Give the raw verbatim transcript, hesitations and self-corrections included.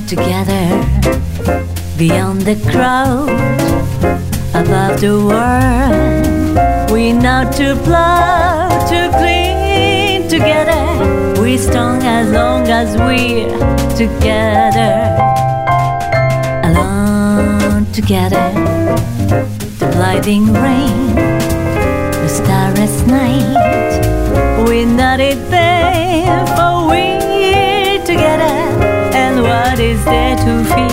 together beyond the crowd, above the world. We know to plow, to cling together. We're strong as long as we're together. Alone together, the blinding rain, the starless night. We're not in vain, for we're together. And what is there to fear?